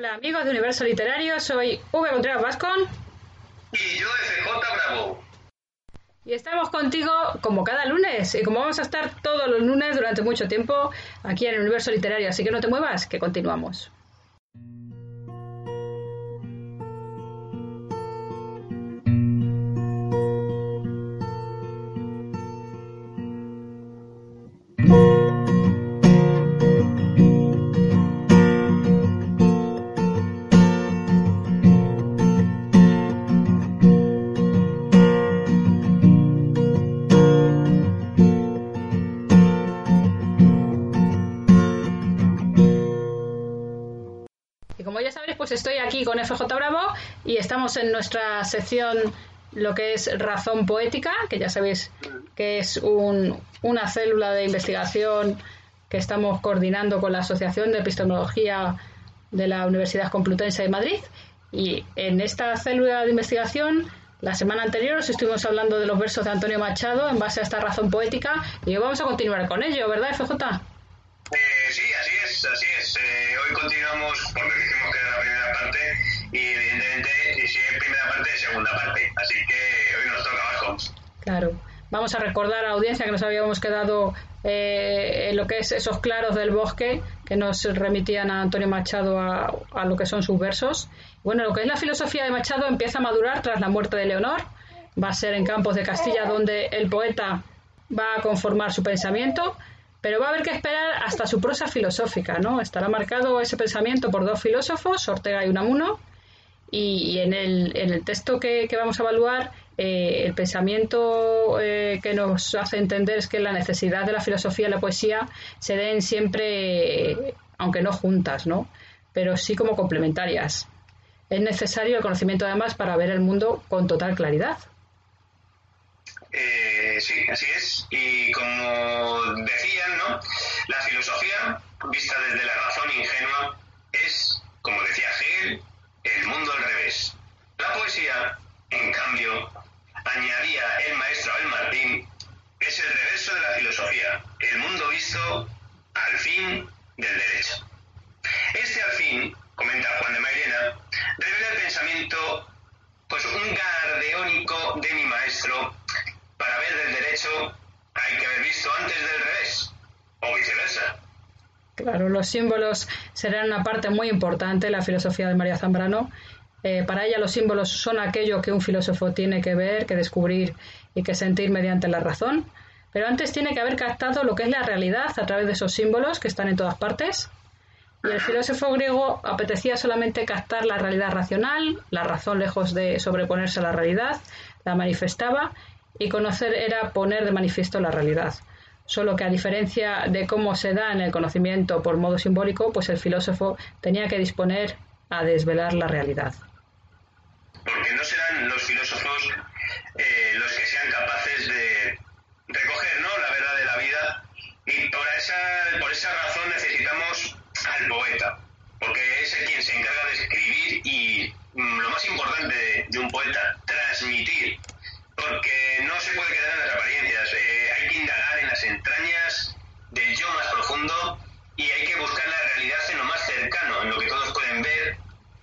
Hola amigos de Universo Literario, soy V. Contreras Vascon. Y yo, FJ Bravo. Y estamos contigo como cada lunes, y como vamos a estar todos los lunes durante mucho tiempo aquí en el Universo Literario, así que no te muevas, que continuamos. Y como ya sabréis, pues estoy aquí con FJ Bravo y estamos en nuestra sección, lo que es Razón Poética, que ya sabéis que es una célula de investigación que estamos coordinando con la Asociación de Epistemología de la Universidad Complutense de Madrid. Y en esta célula de investigación, la semana anterior os estuvimos hablando de los versos de Antonio Machado en base a esta razón poética, y hoy vamos a continuar con ello, ¿verdad, FJ? Sí, así es. Hoy continuamos porque dijimos que era la primera parte y evidentemente si es primera parte es segunda parte, así que hoy nos toca abajo. Claro. Vamos a recordar a la audiencia que nos habíamos quedado en lo que es esos claros del bosque que nos remitían a Antonio Machado a lo que son sus versos. Bueno, lo que es la filosofía de Machado empieza a madurar tras la muerte de Leonor. Va a ser en Campos de Castilla donde el poeta va a conformar su pensamiento, pero va a haber que esperar hasta su prosa filosófica, ¿no? Estará marcado ese pensamiento por dos filósofos, Ortega y Unamuno, y en el texto que vamos a evaluar, el pensamiento que nos hace entender es que la necesidad de la filosofía y la poesía se den siempre, aunque no juntas, ¿no? Pero sí como complementarias. Es necesario el conocimiento además para ver el mundo con total claridad. Sí, así es. Y como decían, ¿no? La filosofía, vista desde la razón ingenua, es, como decía Hegel, el mundo al revés. La poesía, en cambio, añadía el maestro Abel Martín, es el reverso de la filosofía, el mundo visto al fin del derecho. Este al fin, comenta Juan de Mairena, revela el pensamiento, pues un gardeónico de mi maestro. Para ver del derecho hay que haber visto antes del revés, o viceversa. Claro, los símbolos serán una parte muy importante de la filosofía de María Zambrano. Para ella los símbolos son aquello que un filósofo tiene que ver, que descubrir y que sentir mediante la razón, pero antes tiene que haber captado lo que es la realidad a través de esos símbolos que están en todas partes. Y el filósofo griego apetecía solamente captar la realidad racional, la razón lejos de sobreponerse a la realidad, la manifestaba, y conocer era poner de manifiesto la realidad. Solo que a diferencia de cómo se da en el conocimiento por modo simbólico, pues el filósofo tenía que disponer a desvelar la realidad. Porque no serán los filósofos los que sean capaces de recoger, ¿no?, la verdad de la vida, y por esa razón necesitamos al poeta, porque es el quien se encarga de escribir y lo más importante de un poeta, transmitir, porque no se puede quedar en las apariencias, hay que indagar en las entrañas del yo más profundo y hay que buscar la realidad en lo más cercano, en lo que todos pueden ver,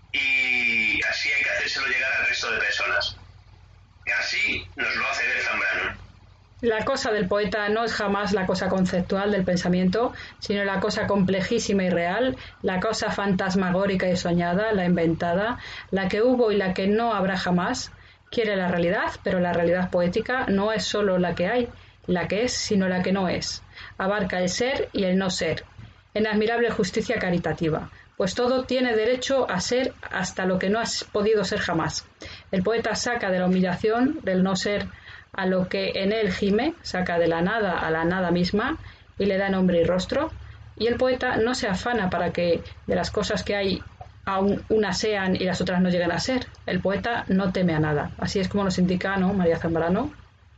y así hay que hacérselo llegar al resto de personas. Y así nos lo hace ver Zambrano. La cosa del poeta no es jamás la cosa conceptual del pensamiento, sino la cosa complejísima y real, la cosa fantasmagórica y soñada, la inventada, la que hubo y la que no habrá jamás. Quiere la realidad, pero la realidad poética no es solo la que hay, la que es, sino la que no es. Abarca el ser y el no ser, en admirable justicia caritativa, pues todo tiene derecho a ser hasta lo que no ha podido ser jamás. El poeta saca de la humillación, del no ser, a lo que en él gime, saca de la nada a la nada misma y le da nombre y rostro, y el poeta no se afana para que de las cosas que hay aún unas sean y las otras no lleguen a ser. El poeta no teme a nada. Así es como nos indica, ¿no?, María Zambrano,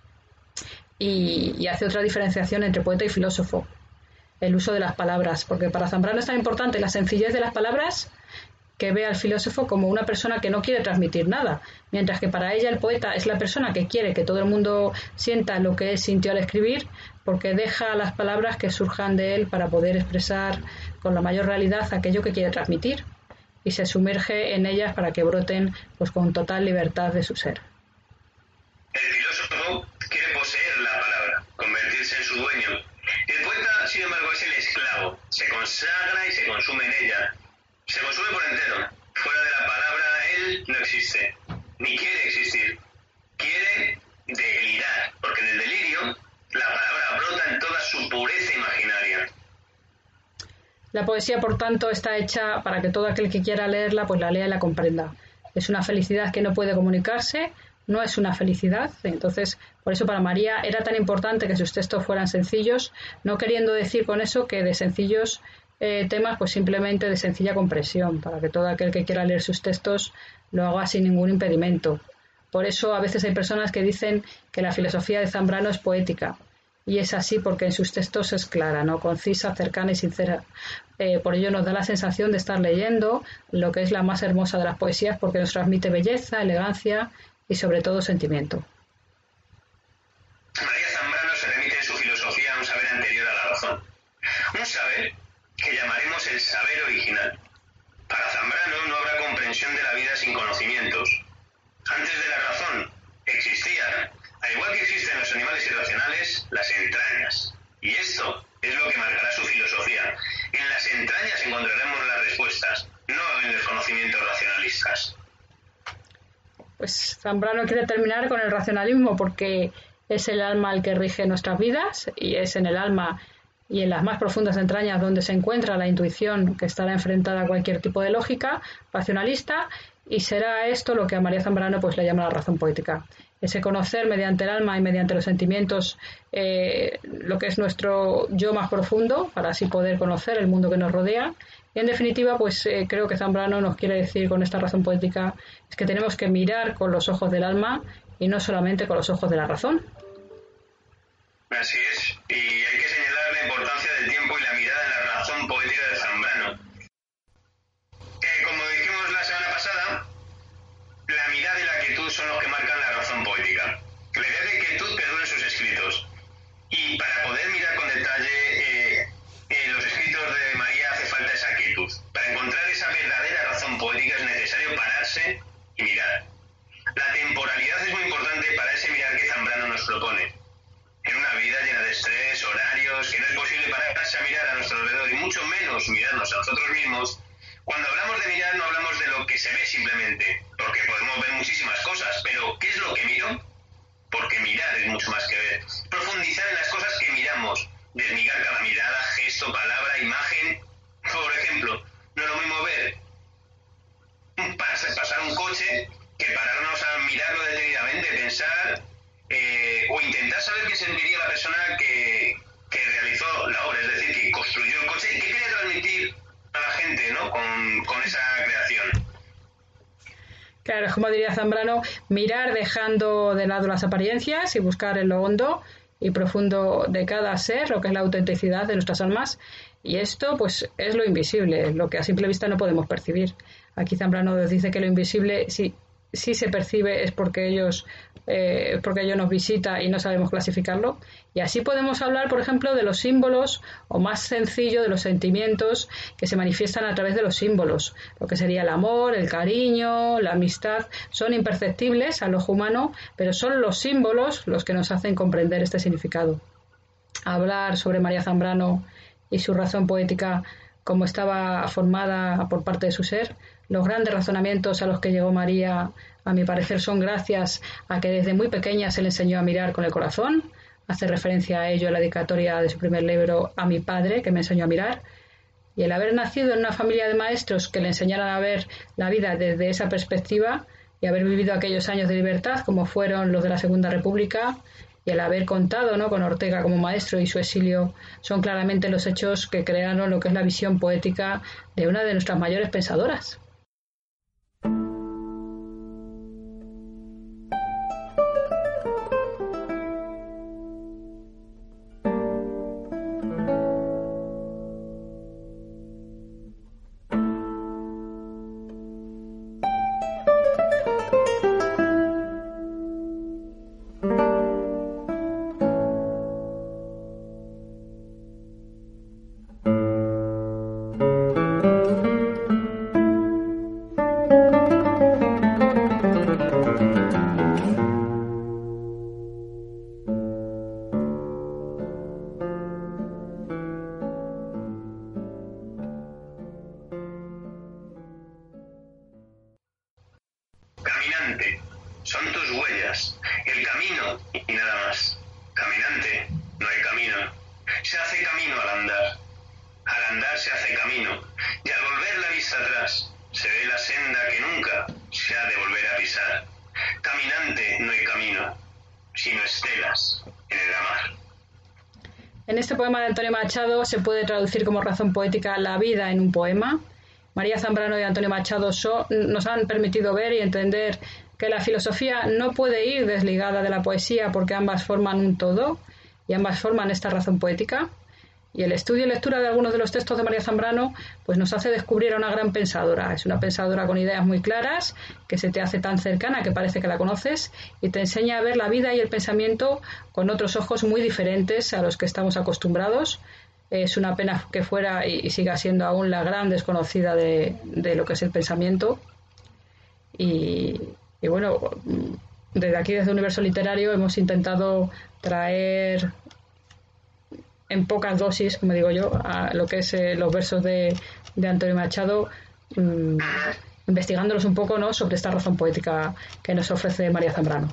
y hace otra diferenciación entre poeta y filósofo, el uso de las palabras, porque para Zambrano es tan importante la sencillez de las palabras que ve al filósofo como una persona que no quiere transmitir nada, mientras que para ella el poeta es la persona que quiere que todo el mundo sienta lo que él sintió al escribir, porque deja las palabras que surjan de él para poder expresar con la mayor realidad aquello que quiere transmitir. y se sumerge en ellas para que broten pues con total libertad de su ser. El filósofo quiere poseer la palabra, convertirse en su dueño. El poeta, sin embargo, es el esclavo, se consagra y se consume en ella, se consume por entero. Fuera de la palabra, él no existe, ni quiere existir. Quiere delirar, porque en el delirio la palabra brota en toda su pureza imaginaria. La poesía, por tanto, está hecha para que todo aquel que quiera leerla, pues la lea y la comprenda. Es una felicidad que no puede comunicarse, no es una felicidad. Entonces, por eso para María era tan importante que sus textos fueran sencillos, no queriendo decir con eso que de sencillos temas, pues simplemente de sencilla comprensión, para que todo aquel que quiera leer sus textos lo haga sin ningún impedimento. Por eso a veces hay personas que dicen que la filosofía de Zambrano es poética, y es así porque en sus textos es clara, ¿no? Concisa, cercana y sincera. Por ello nos da la sensación de estar leyendo lo que es la más hermosa de las poesías, porque nos transmite belleza, elegancia y sobre todo sentimiento. María Zambrano se remite en su filosofía a un saber anterior a la razón, un saber que llamaremos el saber original. Para Zambrano no habrá comprensión de la vida sin conocimientos. Antes de la razón existían, al igual que existen los animales irracionales, las entrañas. Y esto es lo que marcará su filosofía. En las entrañas encontraremos las respuestas, no en los conocimientos racionalistas. Pues Zambrano quiere terminar con el racionalismo porque es el alma el que rige nuestras vidas y es en el alma y en las más profundas entrañas donde se encuentra la intuición que estará enfrentada a cualquier tipo de lógica racionalista, y será esto lo que a María Zambrano pues le llama la razón poética. Ese conocer mediante el alma y mediante los sentimientos lo que es nuestro yo más profundo, para así poder conocer el mundo que nos rodea. Y en definitiva, pues creo que Zambrano nos quiere decir con esta razón poética es que tenemos que mirar con los ojos del alma y no solamente con los ojos de la razón. Así es, y hay que señalar la importancia del tiempo y la mirada en la razón poética de Zambrano. Como dijimos la semana pasada, la mirada y la quietud son los que marcan la razón poética. La idea de quietud perdura en sus escritos. Y para poder mirar con detalle los escritos de María hace falta esa quietud. Para encontrar esa verdadera razón poética es necesario pararse y mirar. La temporalidad es muy importante para ese mirar que Zambrano nos propone. En una vida llena de estrés, horarios, que no es posible pararse a mirar a nuestro alrededor y mucho menos mirarnos a nosotros mismos. Cuando hablamos de mirar no hablamos de lo que se ve simplemente, porque podemos ver muchísimas cosas, pero ¿qué es lo que miro? Porque mirar es mucho más que ver. Profundizar en las cosas que miramos, desligar cada mirada, gesto, palabra, imagen. Por ejemplo, no es lo mismo ver pasar un coche que pararnos a mirarlo detenidamente, pensar o intentar saber qué sentiría la persona que realizó la obra, es decir, que construyó el coche y qué quería transmitir a la gente, ¿no? con esa creación. Claro, es como diría Zambrano, mirar dejando de lado las apariencias y buscar en lo hondo y profundo de cada ser, lo que es la autenticidad de nuestras almas. Y esto, pues, es lo invisible, lo que a simple vista no podemos percibir. Aquí Zambrano nos dice que lo invisible sí se percibe es porque ellos nos visita y no sabemos clasificarlo. Y así podemos hablar, por ejemplo, de los símbolos, o más sencillo, de los sentimientos que se manifiestan a través de los símbolos. Lo que sería el amor, el cariño, la amistad, son imperceptibles al ojo humano, pero son los símbolos los que nos hacen comprender este significado. Hablar sobre María Zambrano y su razón poética, como estaba formada por parte de su ser, los grandes razonamientos a los que llegó María, a mi parecer, son gracias a que desde muy pequeña se le enseñó a mirar con el corazón. Hace referencia a ello en la dedicatoria de su primer libro, A mi padre, que me enseñó a mirar. Y el haber nacido en una familia de maestros que le enseñaran a ver la vida desde esa perspectiva y haber vivido aquellos años de libertad, como fueron los de la Segunda República, y el haber contado, ¿no?, con Ortega como maestro y su exilio, son claramente los hechos que crearon lo que es la visión poética de una de nuestras mayores pensadoras. caminante. Son tus huellas, el camino y nada más. Caminante, no hay camino. Se hace camino al andar. Al andar se hace camino. Y al volver la vista atrás, se ve la senda que nunca se ha de volver a pisar. Caminante, no hay camino, sino estelas en el mar. En este poema de Antonio Machado se puede traducir como razón poética la vida en un poema. María Zambrano y Antonio Machado nos han permitido ver y entender que la filosofía no puede ir desligada de la poesía porque ambas forman un todo y ambas forman esta razón poética. Y el estudio y lectura de algunos de los textos de María Zambrano pues nos hace descubrir a una gran pensadora. Es una pensadora con ideas muy claras, que se te hace tan cercana que parece que la conoces y te enseña a ver la vida y el pensamiento con otros ojos muy diferentes a los que estamos acostumbrados. Es una pena que fuera y siga siendo aún la gran desconocida de lo que es el pensamiento. Y bueno, desde aquí, desde Universo Literario, hemos intentado traer en pocas dosis, como digo yo, a lo que es los versos de Antonio Machado, investigándolos un poco, ¿no?, sobre esta razón poética que nos ofrece María Zambrano.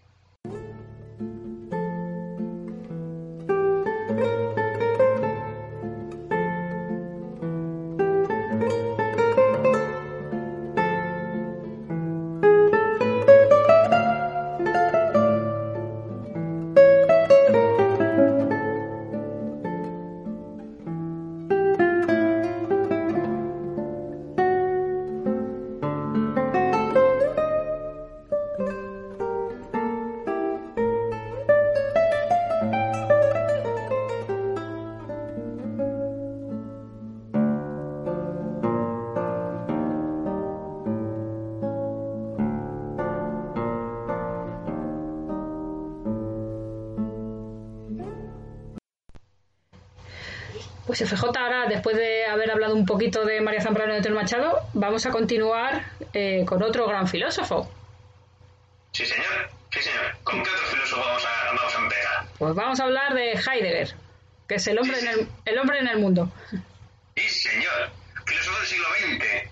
Pues FJ, ahora, después de haber hablado un poquito de María Zambrano y de Antonio Machado, vamos a continuar con otro gran filósofo. Sí, señor. Sí, señor. ¿Con qué otro filósofo vamos a empezar? Pues vamos a hablar de Heidegger, que es el hombre, sí, el hombre en el mundo. Sí, señor. Filósofo del siglo XX.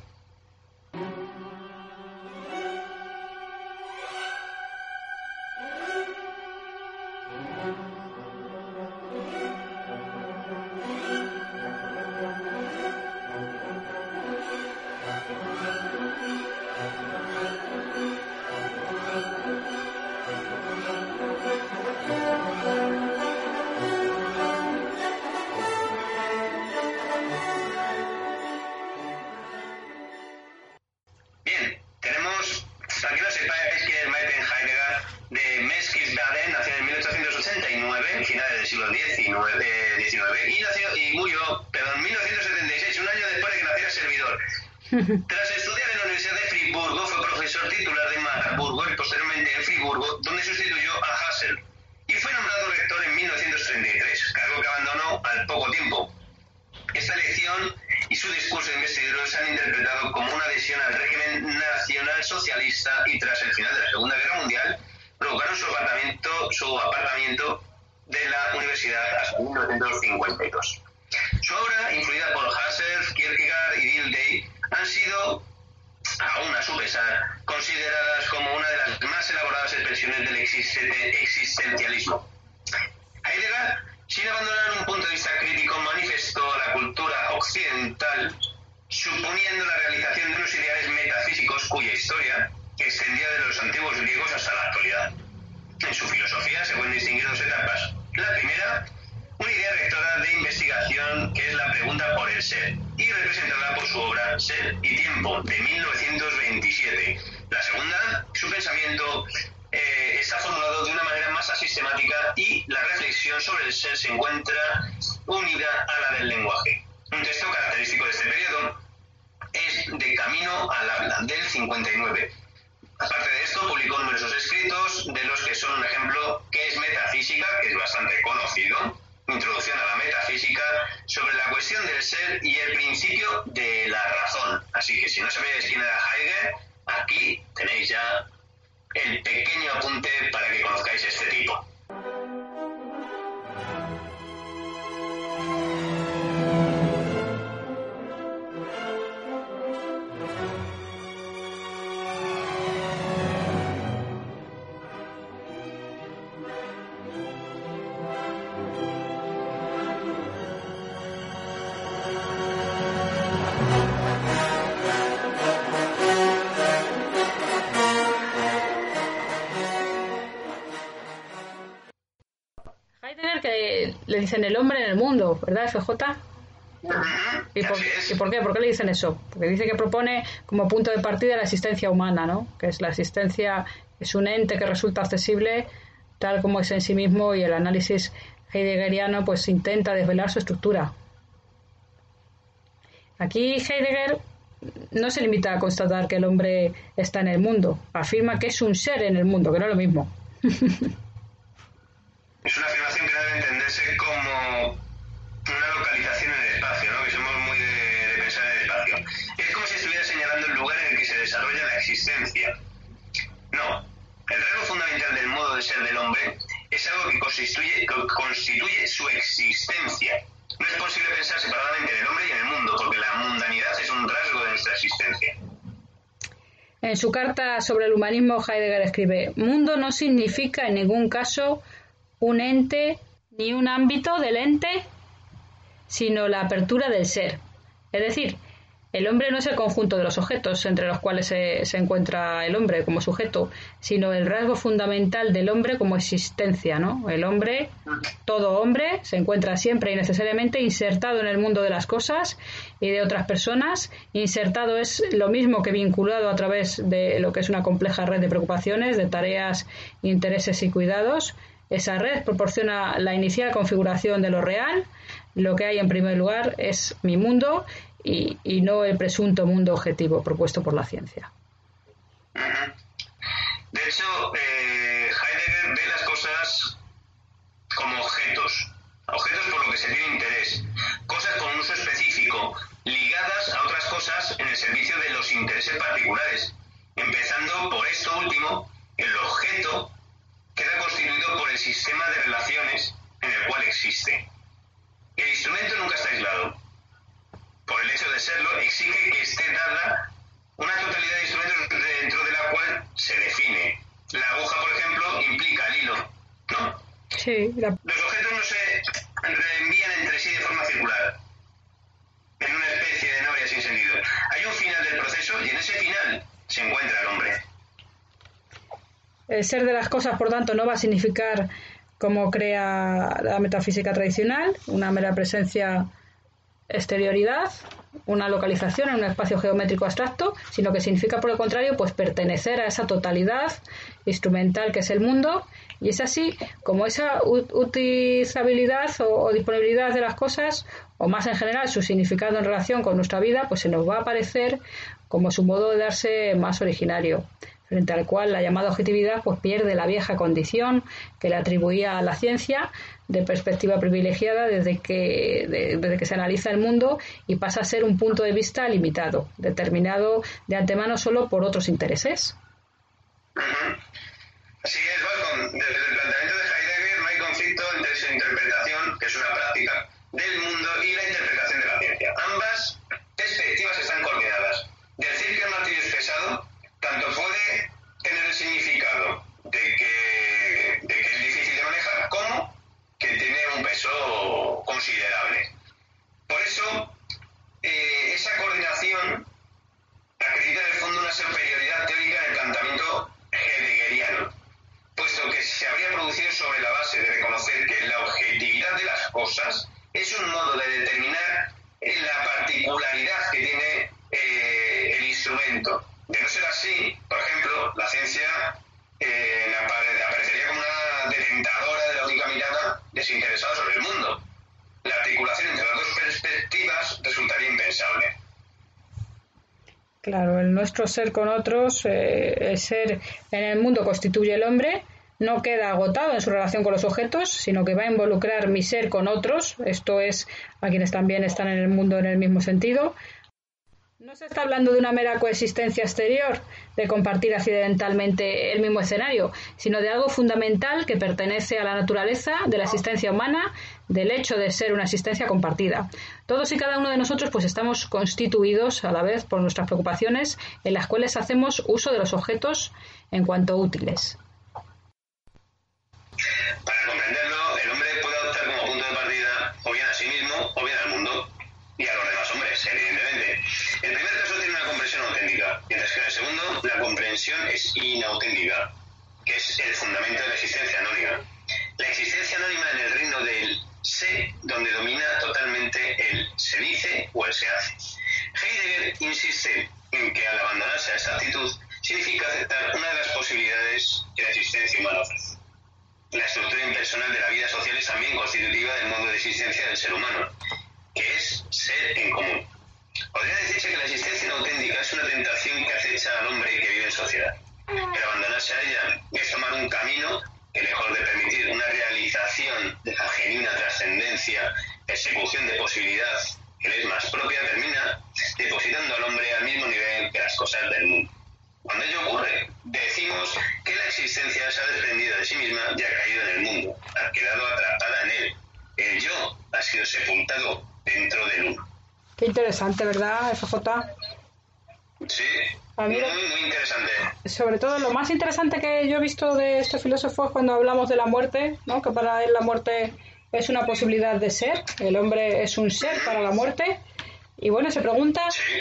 Tras estudiar en la Universidad de Friburgo, fue profesor titular de Marburgo y posteriormente en Friburgo, donde sustituyó a Husserl, y fue nombrado rector en 1933, cargo que abandonó al poco tiempo. Esta elección y su discurso de investidura se han interpretado como una adhesión al régimen nacionalsocialista y tras el final de la Segunda Guerra Mundial provocaron su apartamiento de la universidad hasta 1952. Su obra, influida por Husserl, Kierkegaard y Dilthey, han sido, aún a su pesar, consideradas como una de las más elaboradas expresiones del existencialismo. Heidegger, sin abandonar un punto de vista crítico, manifestó a la cultura occidental, suponiendo la realización de unos ideales metafísicos cuya historia extendía de los antiguos griegos hasta la actualidad. En su filosofía se pueden distinguir dos etapas. La primera, una idea rectora de investigación que es la pregunta por el ser, y representada por su obra Ser y Tiempo, de 1927. La segunda, su pensamiento está formulado de una manera más sistemática y la reflexión sobre el ser se encuentra unida a la del lenguaje. Un texto característico de este periodo es De Camino al Habla, del 59. Aparte de esto, publicó numerosos escritos, de los que son un ejemplo que es Metafísica, que es bastante conocido, Introducción a la Metafísica, sobre la cuestión del ser y el principio de la razón. Así que si no sabéis quién era Heidegger, aquí tenéis ya el pequeño apunte para que conozcáis este tipo. le dicen el hombre en el mundo, ¿verdad, FJ? ¿Y por qué? ¿Por qué le dicen eso? Porque dice que propone como punto de partida la existencia humana, ¿no? Que es la existencia, es un ente que resulta accesible tal como es en sí mismo, y el análisis heideggeriano pues intenta desvelar su estructura. Aquí Heidegger no se limita a constatar que el hombre está en el mundo, afirma que es un ser en el mundo, que no es lo mismo. Es una afirmación que debe entenderse como una localización en el espacio, ¿no? Que somos muy de pensar en el espacio. Es como si estuviera señalando el lugar en el que se desarrolla la existencia. No, el rasgo fundamental del modo de ser del hombre es algo que constituye su existencia. No es posible pensar separadamente en el hombre y en el mundo, porque la mundanidad es un rasgo de nuestra existencia. En su carta sobre el humanismo, Heidegger escribe: mundo no significa en ningún caso un ente ni un ámbito del ente, sino la apertura del ser. Es decir, el hombre no es el conjunto de los objetos entre los cuales se encuentra el hombre como sujeto, sino el rasgo fundamental del hombre como existencia, ¿no? El hombre, todo hombre, se encuentra siempre y necesariamente insertado en el mundo de las cosas y de otras personas. Insertado es lo mismo que vinculado a través de lo que es una compleja red de preocupaciones, de tareas, intereses y cuidados. Esa red proporciona la inicial configuración de lo real. Lo que hay en primer lugar es mi mundo y no el presunto mundo objetivo propuesto por la ciencia. De hecho, Heidegger ve las cosas como objetos por lo que se tiene interés, cosas con un uso específico, ligadas a otras cosas en el servicio de los intereses particulares. Empezando por esto último, el objeto queda constituido por el sistema de relaciones en el cual existe. El instrumento nunca está aislado. Por el hecho de serlo, exige que esté dada una totalidad de instrumentos dentro de la cual se define. La aguja, por ejemplo, implica el hilo, ¿no? Sí. Los objetos no se reenvían entre sí de forma circular, en una especie de novia sin sentido. Hay un final del proceso y en ese final se encuentra el hombre. El ser de las cosas, por tanto, no va a significar, como crea la metafísica tradicional, una mera presencia, exterioridad, una localización en un espacio geométrico abstracto, sino que significa, por el contrario, pues pertenecer a esa totalidad instrumental que es el mundo. Y es así como esa utilizabilidad o disponibilidad de las cosas, o más en general su significado en relación con nuestra vida, pues se nos va a aparecer como su modo de darse más originario, frente al cual la llamada objetividad pues pierde la vieja condición que le atribuía a la ciencia de perspectiva privilegiada desde que se analiza el mundo, y pasa a ser un punto de vista limitado, determinado de antemano solo por otros intereses. Así es, Balcón. Desde el planteamiento de Heidegger no hay conflicto entre su interpretación, que es una práctica, del mundo y la interpretación de la ciencia. Ambas perspectivas están coordinadas. Decir que el martirio es pesado tanto puede tener el significado de que es difícil de manejar, como que tiene un peso considerable. Por eso, esa coordinación acredita en el fondo una superioridad teórica en el planteamiento heideggeriano, puesto que se habría producido sobre la base de reconocer que la objetividad de las cosas es un modo de determinar la particularidad que tiene el instrumento. De no ser así, por ejemplo, la ciencia aparecería como una detentadora de la única mirada desinteresada sobre el mundo. La articulación entre las dos perspectivas resultaría impensable. Claro, el nuestro ser con otros, el ser en el mundo constituye el hombre, no queda agotado en su relación con los objetos, sino que va a involucrar mi ser con otros, esto es, a quienes también están en el mundo en el mismo sentido. No se está hablando de una mera coexistencia exterior, de compartir accidentalmente el mismo escenario, sino de algo fundamental que pertenece a la naturaleza de la existencia humana, del hecho de ser una existencia compartida. Todos y cada uno de nosotros pues estamos constituidos a la vez por nuestras preocupaciones, en las cuales hacemos uso de los objetos en cuanto útiles. Para comprenderlo, el hombre puede adoptar como punto de partida o bien a sí mismo o bien al mundo y a los demás hombres, evidentemente. El primer caso tiene una comprensión auténtica, mientras que en el segundo la comprensión es inauténtica, que es el fundamento de la existencia anónima. La existencia anónima en el reino del sé donde domina totalmente el se dice o el se hace. Heidegger insiste en que al abandonarse a esta actitud significa aceptar una de las posibilidades que la existencia humana ofrece. La estructura impersonal de la vida social es también constitutiva del modo de existencia del ser humano, que es ser en común. Podría decirse que la existencia inauténtica es una tentación que acecha al hombre que vive en sociedad. Pero abandonarse a ella es tomar un camino que, lejos de permitir una realización de la genuina trascendencia, persecución de posibilidad que le es más propia, termina depositando al hombre al mismo nivel que las cosas del mundo. Cuando ello ocurre, decimos que la existencia se ha desprendido de sí misma y ha caído en el mundo, ha quedado atrapada en él. El yo ha sido sepultado dentro del uno. Qué interesante, ¿verdad, FJ? Sí, a mí muy interesante. Sobre todo, lo más interesante que yo he visto de este filósofo es cuando hablamos de la muerte, ¿no? Que para él la muerte es una posibilidad de ser, el hombre es un ser para la muerte, y bueno, se pregunta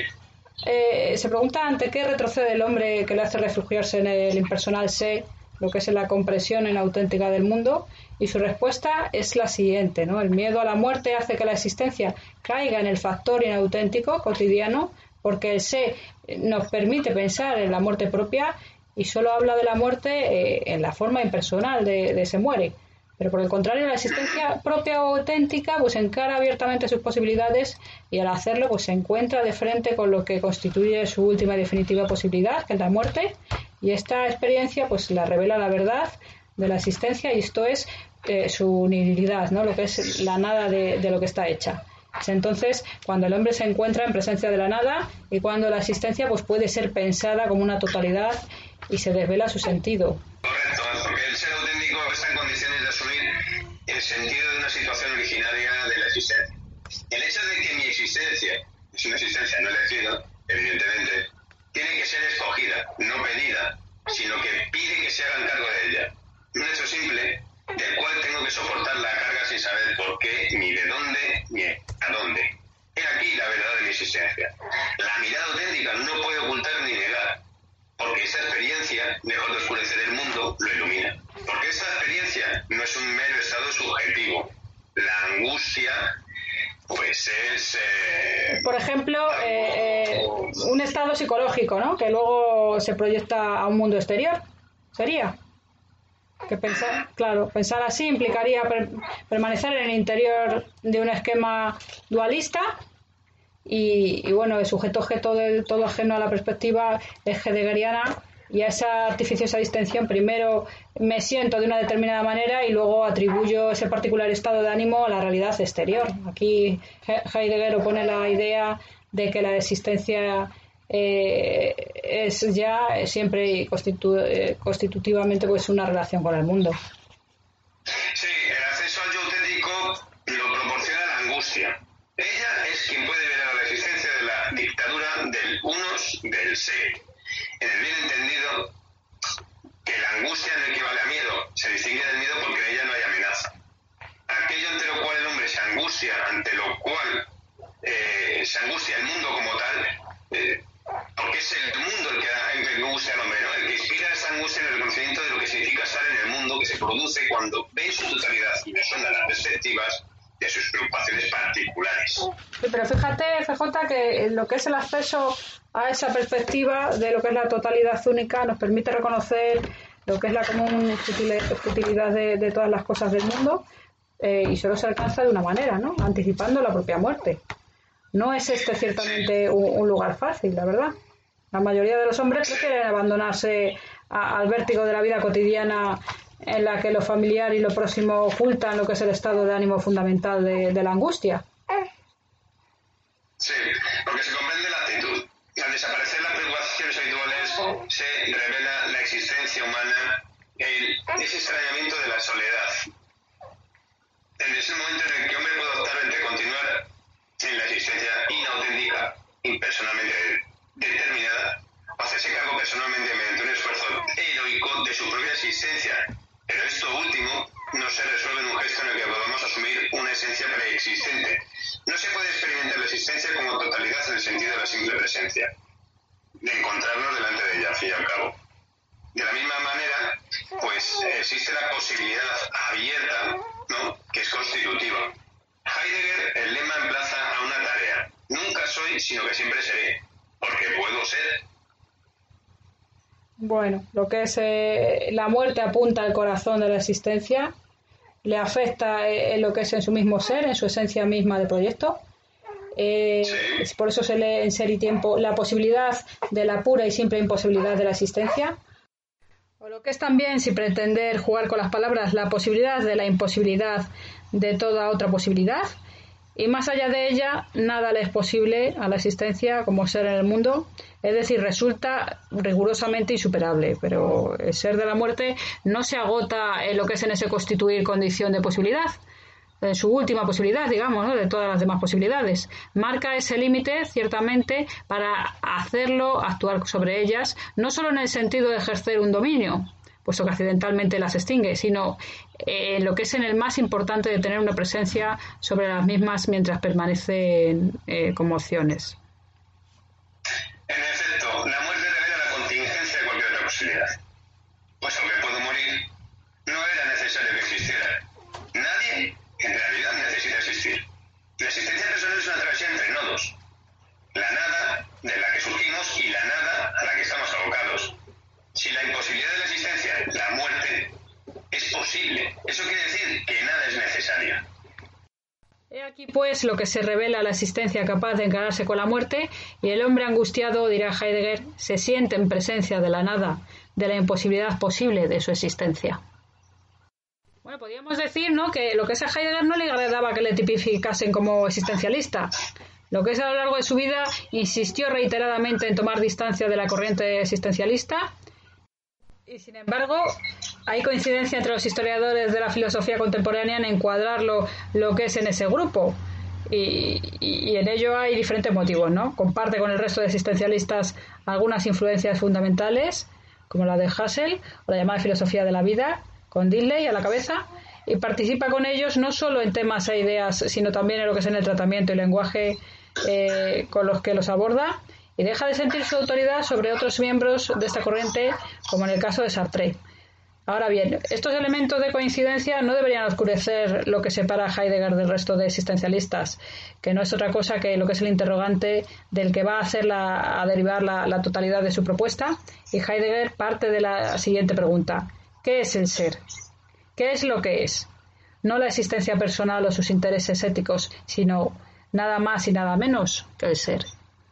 ante qué retrocede el hombre que le hace refugiarse en el impersonal sé, lo que es la comprensión inauténtica del mundo, y su respuesta es la siguiente, ¿no? El miedo a la muerte hace que la existencia caiga en el factor inauténtico cotidiano, porque el sé nos permite pensar en la muerte propia y solo habla de la muerte en la forma impersonal de se muere. Pero por el contrario, la existencia propia o auténtica pues encara abiertamente sus posibilidades y al hacerlo pues se encuentra de frente con lo que constituye su última y definitiva posibilidad, que es la muerte, y esta experiencia pues la revela la verdad de la existencia, y esto es su nihilidad, ¿no? Lo que es la nada de lo que está hecha. Es entonces cuando el hombre se encuentra en presencia de la nada y cuando la existencia pues puede ser pensada como una totalidad y se desvela su sentido. Correcto, porque el ser auténtico está en condiciones de asumir el sentido de una situación originaria de la existencia. El hecho de que mi existencia es una existencia no elegida, evidentemente, tiene que ser escogida, no pedida, sino que pide que se hagan cargo de ella. Un hecho simple, del cual tengo que soportar la carga sin saber por qué, ni de dónde, ni a dónde. He aquí la verdad de mi existencia. La mirada auténtica no puede ocultar ni negar, porque esa experiencia, lejos de oscurecer el mundo, lo ilumina. Porque esa experiencia no es un mero estado subjetivo. La angustia, pues es... Por ejemplo, un estado psicológico, ¿no? Que luego se proyecta a un mundo exterior. ¿Sería? Que pensar así implicaría permanecer en el interior de un esquema dualista y bueno, el sujeto-objeto de todo ajeno a la perspectiva es heideggeriana, y a esa artificiosa distinción primero me siento de una determinada manera y luego atribuyo ese particular estado de ánimo a la realidad exterior. Aquí Heidegger opone la idea de que la existencia es ya siempre y constitutivamente pues una relación con el mundo. Sí, el acceso al yo auténtico lo proporciona la angustia. Ella es quien puede ver a la existencia de la dictadura del unos del ser. En el bien entendido, que la angustia no equivale a miedo, se distingue del miedo porque en ella no hay amenaza. Aquello ante lo cual el hombre se angustia, ante lo cual se angustia el mundo como tal, porque es el mundo el que angustia al hombre, ¿no? El que inspira esa angustia en el reconocimiento de lo que significa estar en el mundo, que se produce cuando ve su totalidad y me suenan las perspectivas de sus preocupaciones particulares. Sí, pero fíjate, FJ, que lo que es el acceso a esa perspectiva de lo que es la totalidad única nos permite reconocer lo que es la común futilidad de todas las cosas del mundo, y solo se alcanza de una manera, ¿no? Anticipando la propia muerte. No es este ciertamente un lugar fácil, la verdad. La mayoría de los hombres prefieren abandonarse al vértigo de la vida cotidiana, en la que lo familiar y lo próximo ocultan lo que es el estado de ánimo fundamental de la angustia. Sí, porque se comprende la actitud. Al desaparecer las preocupaciones habituales, se revela la existencia humana, ese extrañamiento de la soledad. En ese momento en el que el hombre puede optar entre continuar en la existencia inauténtica, impersonalmente determinada, o hacerse cargo personalmente mediante un esfuerzo heroico de su propia existencia. Pero esto último no se resuelve en un gesto en el que podamos asumir una esencia preexistente. No se puede experimentar la existencia como totalidad en el sentido de la simple presencia, de encontrarnos delante de ella, al fin y al cabo. De la misma manera, pues existe la posibilidad abierta, ¿no?, que es constitutiva. Heidegger, el lema emplaza a una tarea. Nunca soy, sino que siempre seré, porque puedo ser. Bueno, lo que es la muerte apunta al corazón de la existencia, le afecta en lo que es en su mismo ser, en su esencia misma de proyecto. Sí. Por eso se lee en Ser y Tiempo la posibilidad de la pura y simple imposibilidad de la existencia. O lo que es también, sin pretender jugar con las palabras, la posibilidad de la imposibilidad de toda otra posibilidad. Y más allá de ella, nada le es posible a la existencia como ser en el mundo, es decir, resulta rigurosamente insuperable. Pero el ser de la muerte no se agota en lo que es en ese constituir condición de posibilidad, en su última posibilidad, digamos, ¿no?, de todas las demás posibilidades. Marca ese límite, ciertamente, para hacerlo actuar sobre ellas, no solo en el sentido de ejercer un dominio, puesto que accidentalmente las extingue, sino lo que es en el más importante de tener una presencia sobre las mismas mientras permanecen como opciones. En efecto, la muerte revela la contingencia de cualquier otra posibilidad. Pues aunque puedo morir, no era necesario que existiera. Nadie, en realidad, necesita existir. La existencia personal es una travesía entre nodos. La nada de la que surgimos y la nada a la que estamos abocados. Si la imposibilidad de la existencia, la muerte, es posible, eso quiere decir que nada es necesario. He aquí, pues, lo que se revela la existencia capaz de encararse con la muerte, y el hombre angustiado, dirá Heidegger, se siente en presencia de la nada, de la imposibilidad posible de su existencia. Bueno, podríamos decir, ¿no?, que lo que es a Heidegger no le agradaba que le tipificasen como existencialista. Lo que es a lo largo de su vida insistió reiteradamente en tomar distancia de la corriente existencialista. Y sin embargo, hay coincidencia entre los historiadores de la filosofía contemporánea en encuadrarlo lo que es en ese grupo. Y en ello hay diferentes motivos, ¿no? Comparte con el resto de existencialistas algunas influencias fundamentales, como la de Husserl o la llamada filosofía de la vida, con Dilley a la cabeza, y participa con ellos no solo en temas e ideas, sino también en lo que es en el tratamiento y lenguaje con los que los aborda, y deja de sentir su autoridad sobre otros miembros de esta corriente, como en el caso de Sartre. Ahora bien, estos elementos de coincidencia no deberían oscurecer lo que separa a Heidegger del resto de existencialistas, que no es otra cosa que lo que es el interrogante del que va a derivar la totalidad de su propuesta, y Heidegger parte de la siguiente pregunta: ¿qué es el ser? ¿Qué es lo que es? No la existencia personal o sus intereses éticos, sino nada más y nada menos que el ser.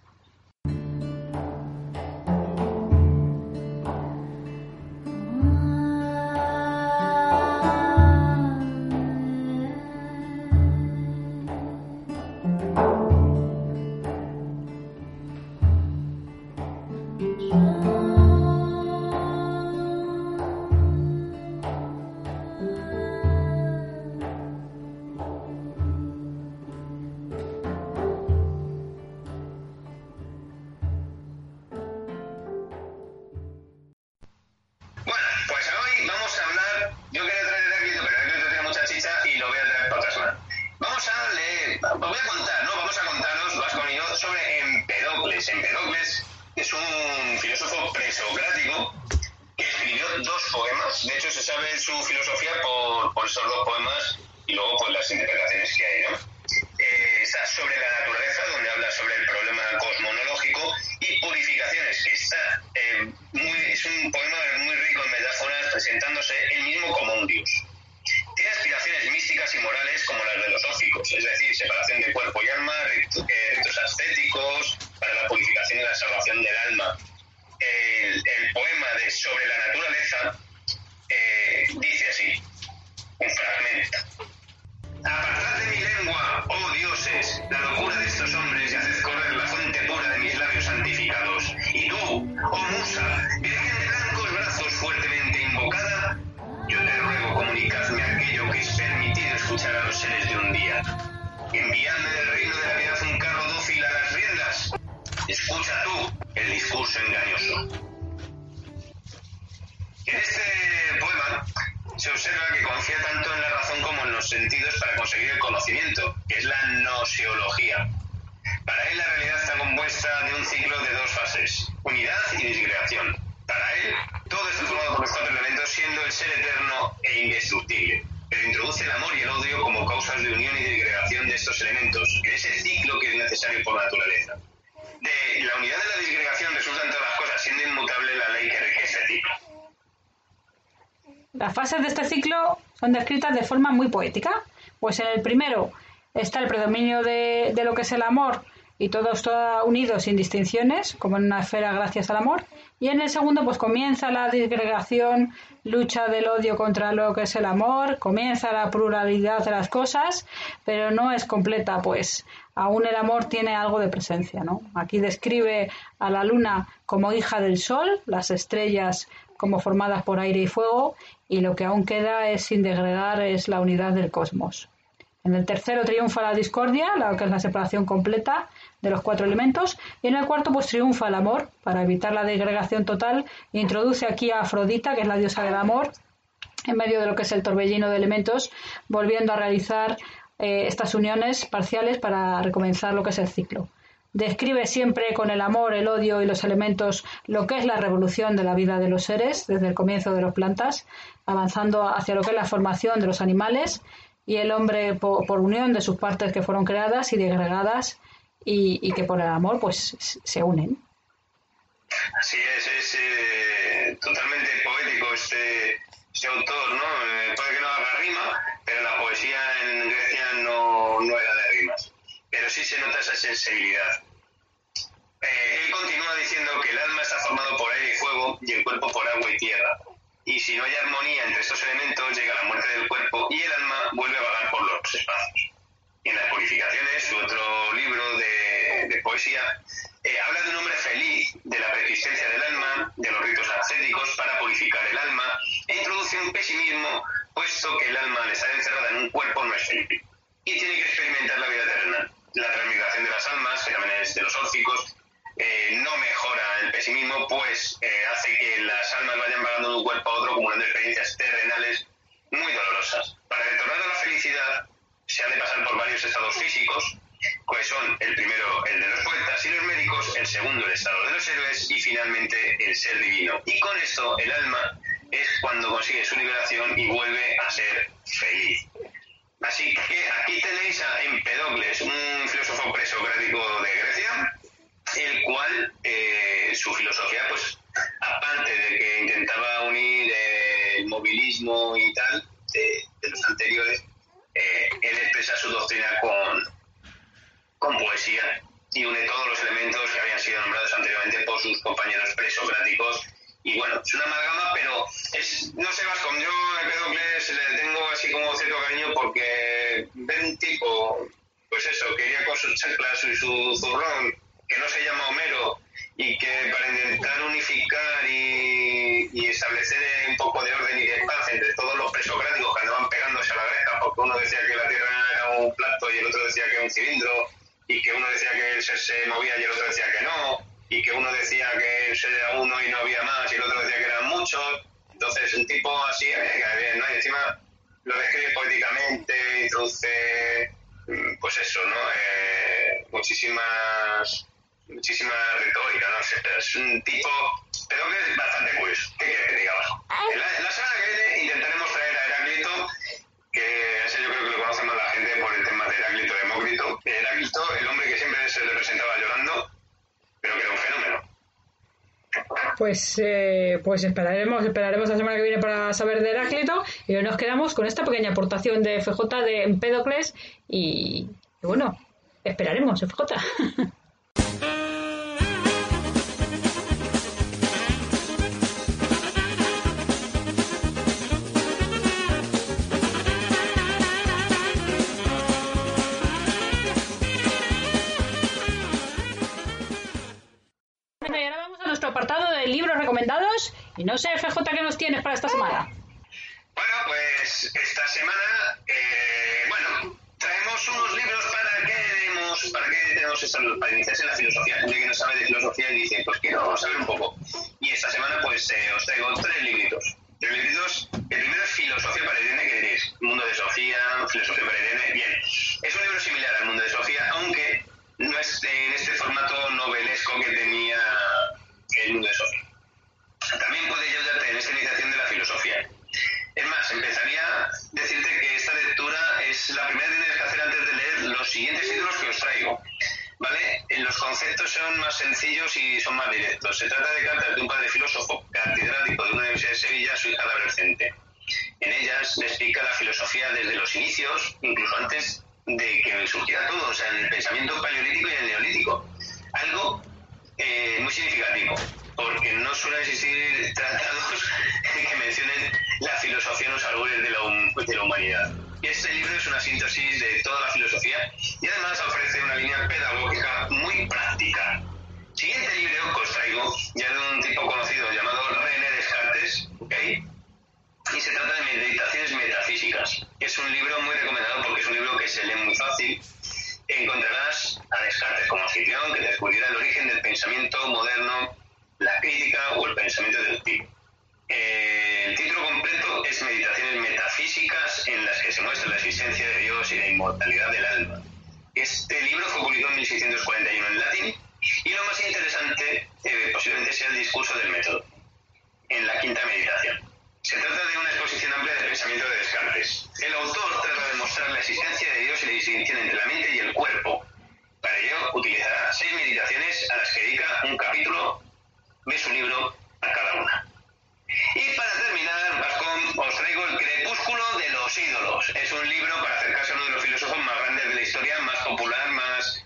Empedocles es un filósofo presocrático que escribió 2 poemas. De hecho, se sabe su filosofía por esos 2 poemas y luego por las interpretaciones que hay, ¿no? Está Sobre la naturaleza, donde habla sobre el problema cosmonológico, y Purificaciones, que está es un poema muy rico en metáforas, presentándose él mismo como un dios. Tiene aspiraciones místicas y morales como las de los óficos, es decir, separación de cuerpo y alma, ritos ascéticos para la purificación y la salvación del alma. El poema de Sobre la naturaleza dice así, un fragmento: apartad de mi lengua, oh dioses, la locura de estos hombres, y haced correr la fuente pura de mis labios santificados. Y tú, oh musa, virgen de blancos brazos fuertemente invocada, yo te ruego, comunicadme aquello que es permitido escuchar a los seres de un día. Enviadme del reino de la vida un carro dócil a las riendas. Escucha tú el discurso engañoso. En este poema se observa que confía tanto en la razón como en los sentidos para conseguir el conocimiento, que es la gnoseología. Para él la realidad está compuesta de un ciclo de 2 fases, unidad y disgregación. Para él, todo está formado por los 4 elementos, siendo el ser eterno e indestructible. Pero pero introduce el amor y el odio como causas de unión y disgregación de estos elementos, en ese ciclo que es necesario por naturaleza. De la unidad de la disgregación resultan todas las cosas, siendo inmutable la ley que rige este ciclo. Las fases de este ciclo son descritas de forma muy poética. Pues en el primero está el predominio de lo que es el amor y todos unidos sin distinciones, como en una esfera gracias al amor. Y en el segundo pues comienza la disgregación, lucha del odio contra lo que es el amor, comienza la pluralidad de las cosas, pero no es completa, pues aún el amor tiene algo de presencia, ¿no? Aquí describe a la luna como hija del sol, las estrellas como formadas por aire y fuego, y lo que aún queda es sin desgregar es la unidad del cosmos. En el tercero triunfa la discordia, lo que es la separación completa de los 4 elementos, y en el cuarto pues triunfa el amor para evitar la disgregación total e introduce aquí a Afrodita, que es la diosa del amor, en medio de lo que es el torbellino de elementos, volviendo a realizar estas uniones parciales para recomenzar lo que es el ciclo. Describe siempre con el amor, el odio y los elementos lo que es la revolución de la vida de los seres desde el comienzo de las plantas, avanzando hacia lo que es la formación de los animales y el hombre por unión de sus partes que fueron creadas y disgregadas y que por el amor pues se unen. Así es totalmente poético este autor, ¿no? Puede que no haga rima, pero la poesía en Grecia no era de rimas. Pero sí se nota esa sensibilidad. Él continúa diciendo que el alma está formado por aire y fuego y el cuerpo por agua y tierra. Y si no hay armonía entre estos elementos, llega la muerte del cuerpo y el alma vuelve a vagar por los espacios. Y en las purificaciones, su otro libro de poesía, habla de un hombre feliz, de la persistencia del alma, de los ritos ascéticos para purificar el alma, e introduce un pesimismo, puesto que el alma, al estar encerrada en un cuerpo, no es feliz. Y tiene que experimentar la vida terrenal. La transmigración de las almas, que también es de los órficos, no mejora el pesimismo, pues hace que las almas vayan vagando de un cuerpo a otro acumulando experiencias terrenales muy dolorosas. Para retornar a la felicidad se han de pasar por varios estados físicos, que son el primero el de los poetas y los médicos, el segundo el estado de los héroes y finalmente el ser divino. Y con esto el alma es cuando consigue su liberación y vuelve a ser feliz. Así que aquí tenéis a Empedocles, un filósofo presocrático de Grecia, el cual su filosofía, pues aparte de que intentaba unir el movilismo y tal de los anteriores, él expresa su doctrina con poesía y une todos los elementos que habían sido nombrados anteriormente por sus compañeros presocráticos. Y bueno, es una amalgama, pero no sé, Vasco, yo a Empedocles le tengo así como cierto cariño porque ver un tipo, pues eso, que iría con sus chanclas y su zurrón, que no se llama Homero, y que para intentar unificar y establecer un poco de orden y de paz entre todos los presocráticos que andaban pegándose a la greca, porque uno decía que la Tierra era un plato y el otro decía que era un cilindro, y que uno decía que el ser se movía y el otro decía que no, y que uno decía que el ser era uno y no había más, y el otro decía que eran muchos. Entonces un tipo así, bien, ¿no? Y encima lo describe poéticamente, introduce, pues eso, ¿no? Muchísima retórica, no sé, es un tipo, pero que es bastante curioso. ¿Qué quieres que diga abajo? La semana que viene intentaremos traer a Heráclito, que ese yo creo que lo conoce más la gente por el tema de Heráclito, Demócrito. Heráclito, el hombre que siempre se representaba llorando, pero que era un fenómeno. Pues esperaremos la semana que viene para saber de Heráclito y hoy nos quedamos con esta pequeña aportación de FJ de Empédocles y bueno, esperaremos FJ. Apartado de libros recomendados y no sé, FJ, ¿qué nos tienes para esta semana? Bueno, pues esta semana traemos unos libros para iniciarse en la filosofía. Gente que no sabe de filosofía y dice, pues quiero saber un poco. Y esta semana pues os traigo tres libritos. El primero es Filosofía para Irene, que diréis, Mundo de Sofía, Filosofía para Irene. Bien, es un libro similar al Mundo de Sofía, aunque no es en este formato novelesco que tenía el Mundo de Sofía. También puede ayudarte en esta iniciación de la filosofía. Es más, empezaría a decirte que son más sencillos y son más directos. Se trata de cartas de un padre filósofo catedrático de una universidad de Sevilla a su hija adolescente. En ellas le explica la filosofía desde los inicios, incluso antes de que surgiera todo, o sea, en el pensamiento paleolítico y el neolítico. Algo muy significativo, porque no suelen existir tratados que mencionen la filosofía en los albores de la humanidad. Y este libro es una síntesis de toda la filosofía y además ofrece una línea pedagógica muy práctica. Siguiente libro que os traigo, ya de un tipo conocido llamado René Descartes, ¿ok? Y se trata de Meditaciones Metafísicas. Es un libro muy recomendado porque es un libro que se lee muy fácil. Encontrarás a Descartes como anfitrión que descubrirá el origen del pensamiento moderno, la crítica o el pensamiento deductivo. El título completo es Meditaciones Metafísicas en las que se muestra la existencia de Dios y la inmortalidad del alma. Este libro fue publicado en 1641 en latín y lo más interesante posiblemente sea el discurso del método, en la quinta meditación. Se trata de una exposición amplia del pensamiento de Descartes. El autor trata de mostrar la existencia de Dios y la distinción entre la mente y el cuerpo. Para ello utilizará 6 meditaciones a las que dedica un capítulo de su libro a cada una. Y para terminar, Vascón, os traigo El crepúsculo de los ídolos. Es un libro para acercarse a uno de los filósofos más grandes de la historia, más popular, más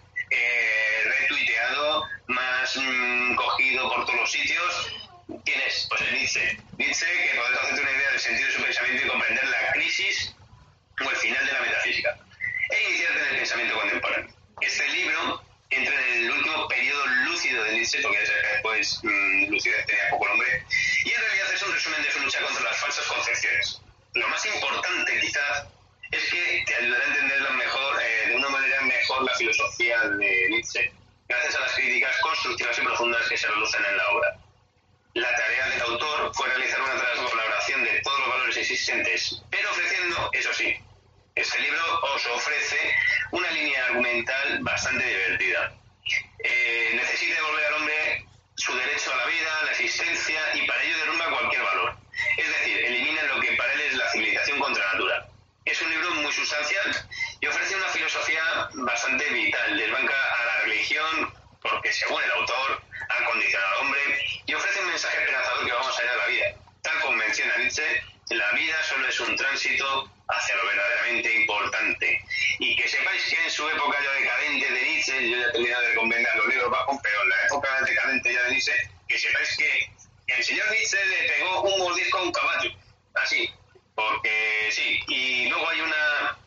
retuiteado, más cogido por todos los sitios. ¿Quién es? Pues es Nietzsche. Nietzsche, que podrás hacerte una idea del sentido de su pensamiento y comprender la crisis o el final de la metafísica e iniciarte en el pensamiento contemporáneo. Este libro entra en el último periodo lúcido de Nietzsche, porque ya sabes que después lucidez tenía poco nombre, y en realidad es un resumen de su lucha contra las falsas concepciones. Lo más importante, quizás, es que te ayudará a entender mejor, de una manera mejor la filosofía de Nietzsche, gracias a las críticas constructivas y profundas que se relucen en la obra. La tarea del autor fue realizar una transvaloración de todos los valores existentes, pero ofreciendo, eso sí, este libro os ofrece una línea argumental bastante divertida. Necesita devolver al hombre su derecho a la vida, a la existencia, y para ello derrumba cualquier valor. Es decir, elimina lo que para él es la civilización contra natura. Es un libro muy sustancial y ofrece una filosofía bastante vital. Desbanca a la religión porque, según el autor, ha condicionado al hombre y ofrece un mensaje esperanzador que vamos allá de la vida. Tal como menciona Nietzsche, la vida solo es un tránsito hacia lo verdaderamente importante. Y que sepáis que en su época ya decadente de Nietzsche, yo ya he terminado de recomendar los libros bajos, pero en la época decadente ya de Nietzsche, que sepáis que el señor Nietzsche le pegó un mordisco a un caballo, así, porque sí. Y luego hay una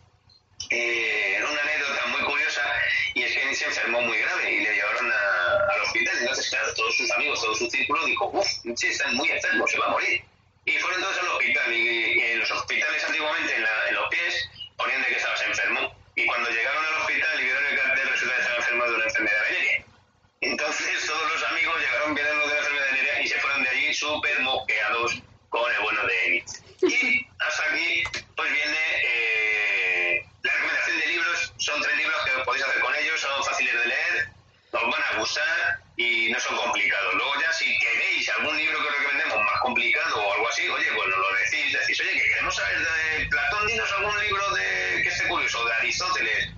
anécdota muy curiosa, y es que Nietzsche enfermó muy grave y le llevaron al hospital. Entonces, claro, todos sus amigos, todo su círculo dijo, Nietzsche está muy enfermo, se va a morir. Y fueron todos al hospital, y en los hospitales antiguamente, en los pies, ponían de que estabas enfermo. Y cuando llegaron al hospital y vieron el cartel, resulta que estaba enfermo de una enfermedad venérea. Entonces todos los amigos llegaron viendo de la enfermedad venérea y se fueron de allí súper mosqueados con el bueno de Nietzsche. Y hasta aquí pues viene la recomendación de libros. Son 3 libros que podéis hacer con ellos, son fáciles de leer, os van a gustar y no son complicados. Luego ya si queréis algún libro que os recomendemos más complicado o algo así, oye, pues nos lo decís, oye, que queremos saber de Platón, dinos algún libro que esté curioso, de Aristóteles,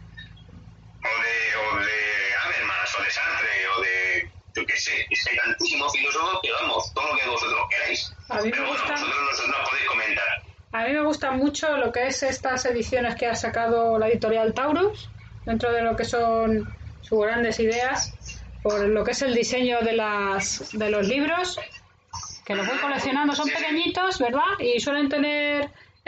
o de Habermas, o de Sartre, o de, yo qué sé, es que hay tantísimos filósofos que vamos, todo lo que vosotros queráis. Pero bueno, vosotros nos podéis comentar. A mí me gusta mucho lo que es estas ediciones que ha sacado la editorial Taurus, dentro de lo que son sus grandes ideas, por lo que es el diseño de los libros, que los voy coleccionando, son pequeñitos, ¿verdad? Y suelen tener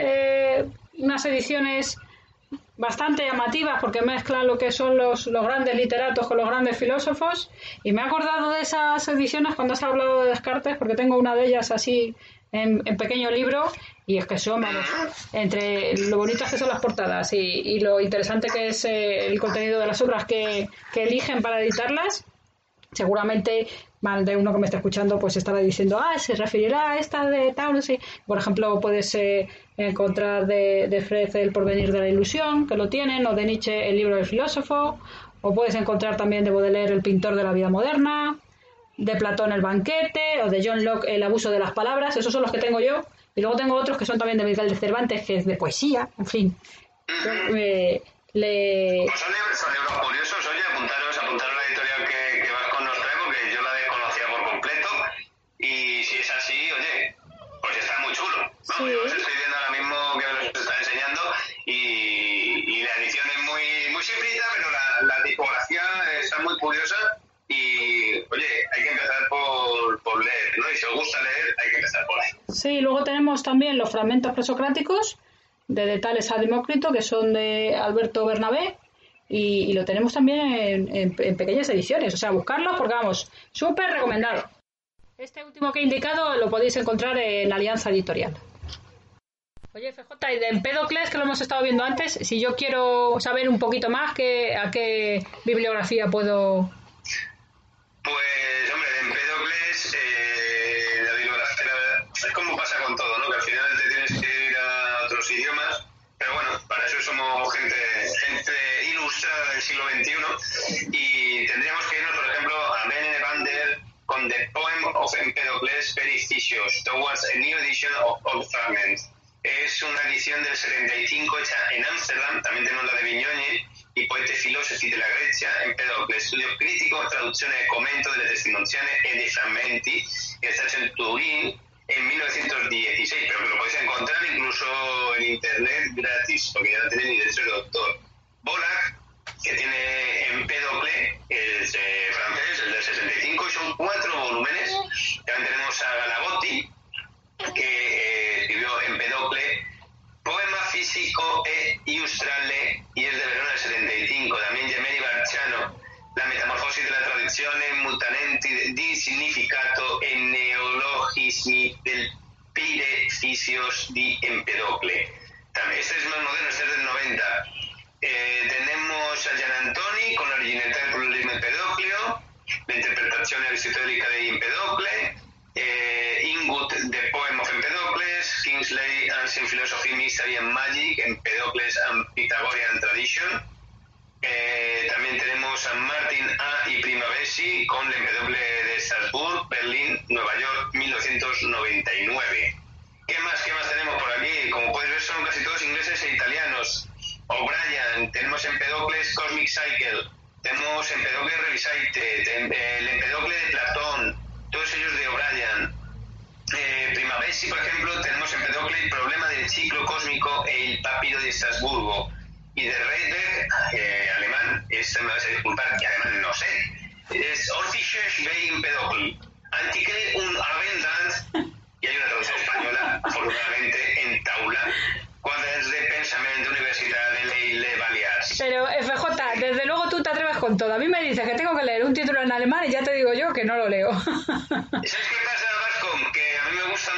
unas ediciones bastante llamativas porque mezclan lo que son los grandes literatos con los grandes filósofos, y me he acordado de esas ediciones cuando has hablado de Descartes, porque tengo una de ellas así en pequeño libro, y es que son, vamos, entre lo bonitas que son las portadas y lo interesante que es el contenido de las obras que eligen para editarlas. Seguramente más de uno que me está escuchando pues estará diciendo, se referirá a esta de Taurus. Por ejemplo, puedes encontrar de Frege El porvenir de la ilusión, que lo tienen, o de Nietzsche El libro del filósofo, o puedes encontrar también de Baudelaire El pintor de la vida moderna, de Platón El banquete, o de John Locke El abuso de las palabras. Esos son los que tengo yo, y luego tengo otros que son también de Miguel de Cervantes, que es de poesía, en fin. Pues son libros curiosos. Oye, apuntaros a la editorial que Vasco nos trae, ¿no? Y si os gusta leer, hay que empezar por ahí. Sí, luego tenemos también los fragmentos presocráticos de Tales a Demócrito, que son de Alberto Bernabé, y lo tenemos también en pequeñas ediciones. O sea, buscarlo porque, vamos, súper recomendado. Este último que he indicado lo podéis encontrar en Alianza Editorial. Oye, FJ, y de Empédocles, que lo hemos estado viendo antes, si yo quiero saber un poquito más, ¿a qué bibliografía puedo...? Pues, hombre, de Empédocles, la bibliografía, es como pasa con todo, ¿no? Que al final te tienes que ir a otros idiomas, pero bueno, para eso somos gente ilustrada del siglo XXI, y tendríamos que irnos, por ejemplo, a Ben Evander con The Poem of Empédocles, Very Fictious, Towards a New Edition of Old Fragments. Es una edición del 75 hecha en Ámsterdam, también tenemos la de Vignone, i poeti filosofi della Grecia, Empedocles, studio critico, traduzione e commento delle testimonianze e dei frammenti, que está hecho en Turín en 1916, pero que lo podéis encontrar incluso en internet gratis, porque ya no tiene ni derecho de autor. Bolac, que tiene Empedocle, es francés, el del 65, y son 4 volúmenes. También tenemos a Galabotti, que escribió Empedocle, Poema fisico e iustrale, y es de Verona del 75. También Gemeni Barciano, La metamorfosi della tradizione mutanenti di significato e neologismi del Pire Fisios di Empedocle. También, este es más moderno, este es del 90. Tenemos a Gian Antoni con la originalità del pluralismo Empedoclio, la interpretazione aristotelica di Empedocle, Ingut, The Poem of Empedocles, Kingsley, Ancient Philosophy, Mystery and Magic, Empedocles and Pythagorean Tradition. También tenemos a Martin A. y Primavesi con el Empedocle de Strasbourg, Berlín, Nueva York, 1999. ¿Qué más tenemos por aquí? Como puedes ver, son casi todos ingleses e italianos. O'Brien, tenemos Empedocles Cosmic Cycle, tenemos Empedocles Revisited, el Empedocle de Platón, todos ellos de O'Brien. Primavesi, por ejemplo, tenemos Empedocle, el problema del ciclo cósmico e el papiro de Estrasburgo. Y de Reitberg, alemán, me vas a disculpar, que alemán no sé, es Orphisches bei Empedocle, Antike und Abendland, y hay una traducción española, afortunadamente, en Taula, Quaderns de Pensamiento, Universidad de Leile Balears. Pero, FJ, desde luego tú te atreves con todo. A mí me dices que tengo que leer un título en alemán y ya te digo yo que no lo leo. ¿Sabes qué pasa, Vasco? Que a mí me gusta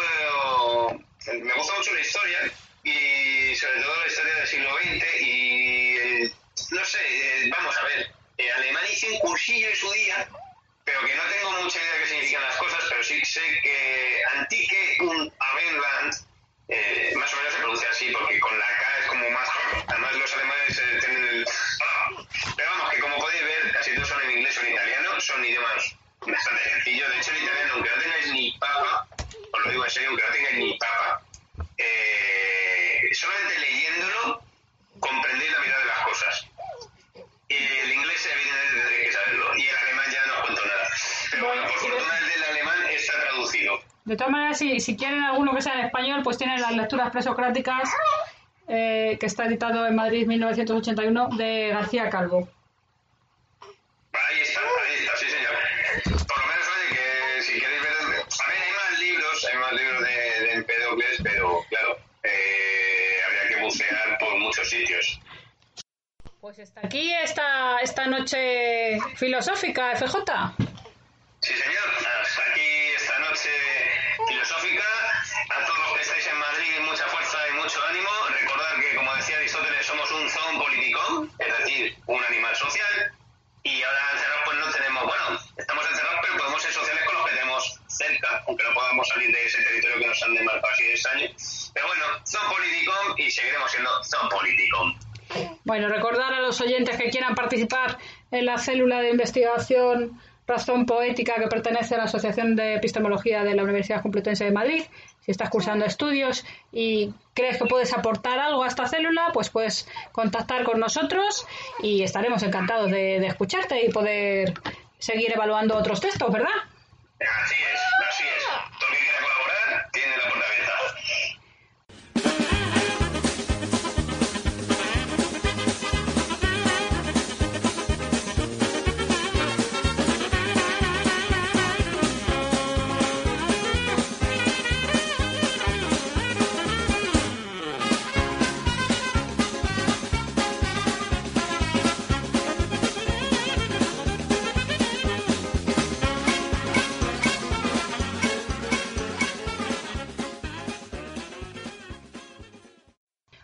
mucho la historia, y sobre todo la historia del siglo XX, y no sé, vamos a ver, alemán hice un cursillo en su día, pero que no tengo mucha idea de qué significan las cosas, pero sí sé que Antike und Abendland más o menos se pronuncia así, porque con la K es como más, además los alemanes tienen el... Pero vamos, que como podéis ver, casi todos son en inglés o en italiano, son idiomas bastante sencillos. De hecho, el italiano, aunque no tengáis ni papa, os lo digo en serio, aunque no tengáis ni papa, solamente leyéndolo comprendéis la mitad de las cosas. El inglés evidentemente tendréis que saberlo, y el alemán ya no os cuento nada. Pero bueno, por fortuna el del alemán está traducido. De todas maneras, si quieren alguno que sea en español, pues tienen las lecturas presocráticas, que está editado en Madrid 1981, de García Calvo. Ahí está, sí señor. Por lo menos, oye, que si queréis ver... A ver, hay más libros de Empedocles, pero claro, habría que bucear por muchos sitios. Pues está aquí esta noche filosófica, FJ. Sí señor, hasta aquí esta noche filosófica. A todos los que estáis en Madrid, mucha fuerza y mucho ánimo. Recordad que, como decía Aristóteles, somos un zoon politikon, es decir, un animal social. Y ahora encerrados pues no tenemos, bueno, estamos encerrados, pero podemos ser sociales con los que tenemos cerca, aunque no podamos salir de ese territorio que nos han demarcado así de años. Pero bueno, zoon politikon, y seguiremos siendo zoon politikon. Bueno, recordar a los oyentes que quieran participar en la célula de investigación Razón Poética, que pertenece a la Asociación de Epistemología de la Universidad Complutense de Madrid. Si estás cursando estudios y crees que puedes aportar algo a esta célula, pues puedes contactar con nosotros y estaremos encantados de escucharte y poder seguir evaluando otros textos, ¿verdad? Así es. Todo el que quiera colaborar tiene la puerta abierta.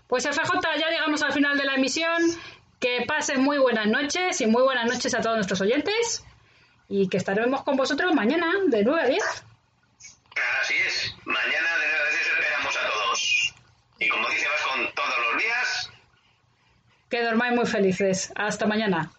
Pues FJ, ya llegamos al final de la emisión. Que pasen muy buenas noches y muy buenas noches a todos nuestros oyentes. Y que estaremos con vosotros mañana de 9 a 10. Así es. Mañana de 9 a 10 esperamos a todos. Y como dice Vasco todos los días... Que dormáis muy felices. Hasta mañana.